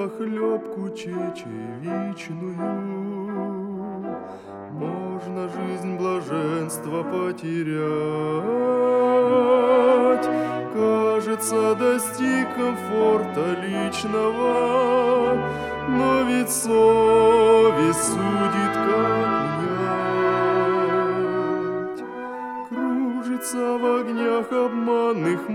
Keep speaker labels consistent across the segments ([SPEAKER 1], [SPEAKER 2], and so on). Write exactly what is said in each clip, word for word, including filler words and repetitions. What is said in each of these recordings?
[SPEAKER 1] похлебку чечевичную, можно жизнь блаженства потерять. Кажется, достиг комфорта личного, но ведь совесть судит, как унять. Кружится в огнях обманных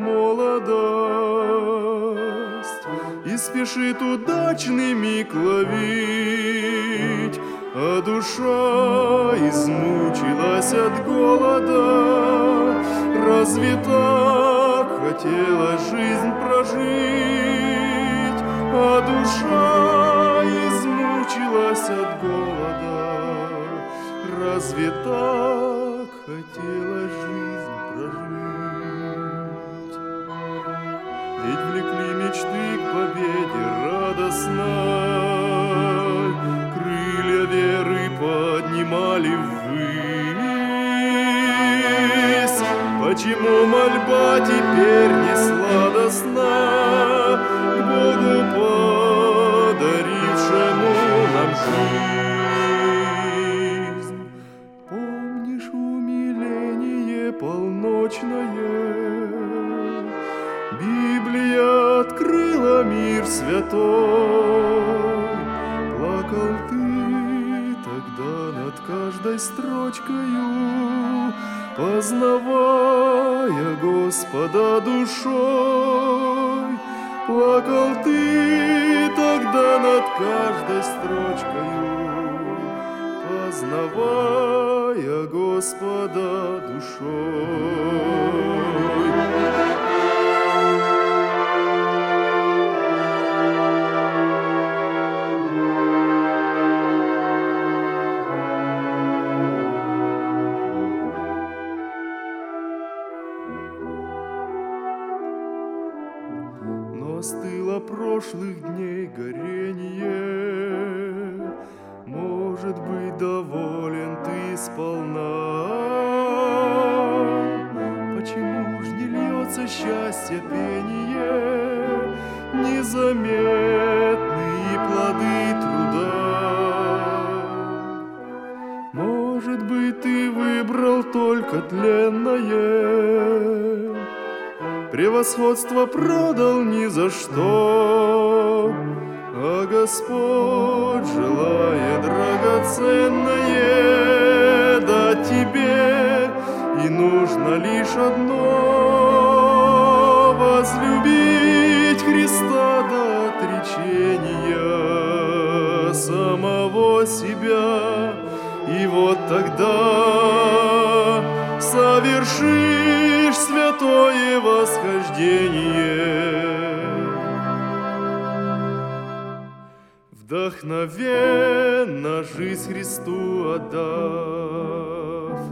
[SPEAKER 1] молодость и спешит удачный миг ловить, а душа измучилась от голода. Разве так хотела жизнь прожить, а душа измучилась от голода? Разве так хотела жизнь прожить? Ведь влекли мечты к победе радостной, крылья веры поднимали ввысь. Почему мольба теперь не сладостна к Богу, подарившему нам жизнь? Помнишь умиление полночное? Библия открыла мир святой. Плакал ты тогда над каждой строчкою, познавая Господа душой. Плакал ты тогда над каждой строчкою, познавая Господа душой. Остыло прошлых дней горение, может быть, доволен ты сполна. Почему ж не льется счастье пение, незаметные плоды труда? Может быть, ты выбрал только тленное, превосходство продал ни за что, а Господь, желая драгоценное дать тебе, и нужно лишь одно — возлюбить Христа до отречения самого себя. И вот тогда совершишь святое восхождение, вдохновенно жизнь Христу отдав.